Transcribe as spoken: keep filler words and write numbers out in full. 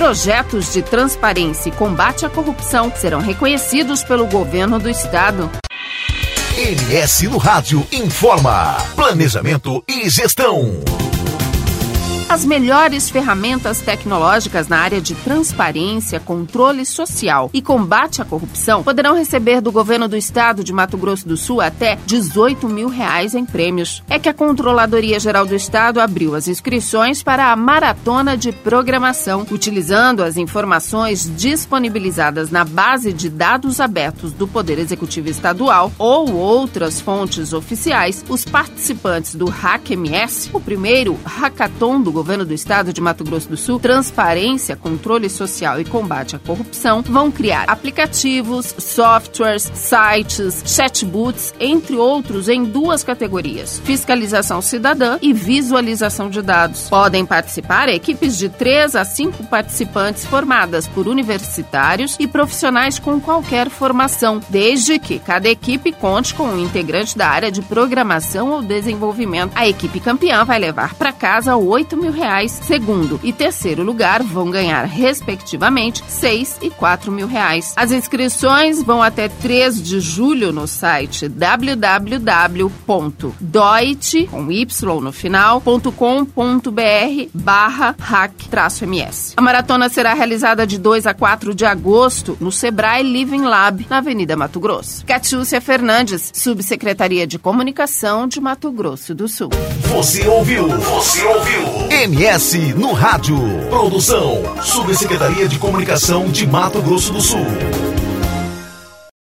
projetos de transparência e combate à corrupção serão reconhecidos pelo governo do estado. M S no Rádio informa. Planejamento e gestão. As melhores ferramentas tecnológicas na área de transparência, controle social e combate à corrupção poderão receber do governo do estado de Mato Grosso do Sul até dezoito mil reais em prêmios. É que a Controladoria Geral do Estado abriu as inscrições para a Maratona de Programação. Utilizando as informações disponibilizadas na base de dados abertos do Poder Executivo Estadual ou outras fontes oficiais, os participantes do HackMS, o primeiro hackathon do governo do estado de Mato Grosso do Sul, Transparência, Controle Social e Combate à Corrupção, vão criar aplicativos, softwares, sites, chatbots, entre outros, em duas categorias: fiscalização cidadã e visualização de dados. Podem participar equipes de três a cinco participantes formadas por universitários e profissionais com qualquer formação, desde que cada equipe conte com um integrante da área de programação ou desenvolvimento. A equipe campeã vai levar para casa oito mil reais. Segundo e terceiro lugar vão ganhar, respectivamente, seis e quatro mil reais. As inscrições vão até três de julho no site w w w ponto doit, com y no final, ponto com ponto b r barra hack traço m s. A maratona será realizada de dois a quatro de agosto no Sebrae Living Lab, na Avenida Mato Grosso. Catiúcia Fernandes, Subsecretaria de Comunicação de Mato Grosso do Sul. Você ouviu? Você ouviu? M S no Rádio. Produção, Subsecretaria de Comunicação de Mato Grosso do Sul.